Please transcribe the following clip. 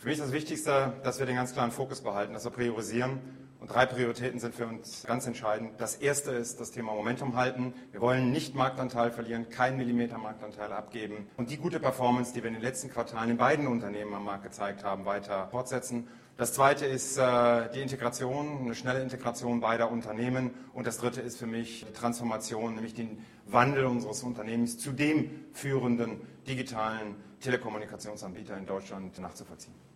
Für mich ist das Wichtigste, dass wir den ganz klaren Fokus behalten, dass wir priorisieren. Und 3 Prioritäten sind für uns ganz entscheidend. Das erste ist das Thema Momentum halten. Wir wollen nicht Marktanteil verlieren, keinen Millimeter Marktanteil abgeben und die gute Performance, die wir in den letzten Quartalen in beiden Unternehmen am Markt gezeigt haben, weiter fortsetzen. Das zweite ist die Integration, eine schnelle Integration beider Unternehmen. Und das dritte ist für mich die Transformation, nämlich den Wandel unseres Unternehmens zu dem führenden digitalen Telekommunikationsanbieter in Deutschland nachzuvollziehen.